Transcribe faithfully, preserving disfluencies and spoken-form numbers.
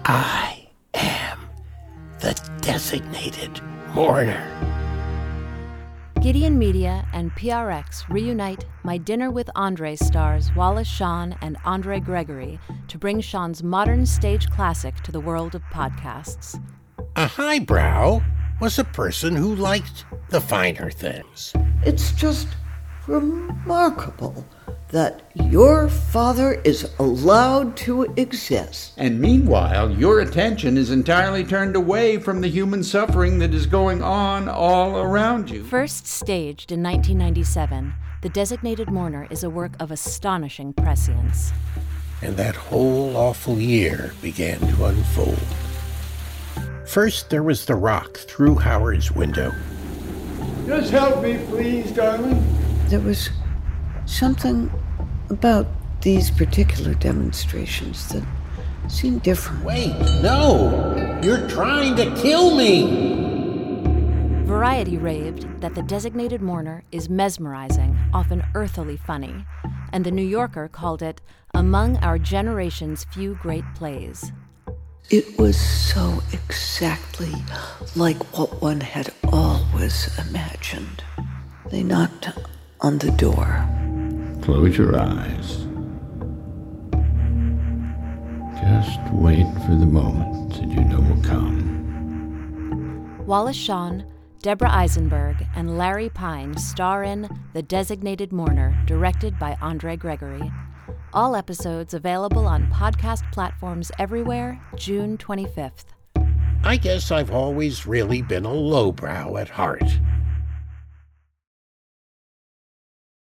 I am the designated mourner. Gideon Media and P R X reunite My Dinner with Andre stars Wallace Shawn and Andre Gregory to bring Shawn's modern stage classic to the world of podcasts. A highbrow was a person who liked the finer things. It's just remarkable that your father is allowed to exist. And meanwhile, your attention is entirely turned away from the human suffering that is going on all around you. First staged in nineteen ninety-seven, The Designated Mourner is a work of astonishing prescience. And that whole awful year began to unfold. First, there was the rock through Howard's window. Just help me, please, darling. There was something about these particular demonstrations that seemed different. Wait, no! You're trying to kill me! Variety raved that The Designated Mourner is mesmerizing, often earthily funny, and The New Yorker called it among our generation's few great plays. It was so exactly like what one had always imagined. They knocked on the door. Close your eyes. Just wait for the moment that you know will come. Wallace Shawn, Deborah Eisenberg, and Larry Pine star in The Designated Mourner, directed by Andre Gregory. All episodes available on podcast platforms everywhere, June twenty-fifth. I guess I've always really been a lowbrow at heart.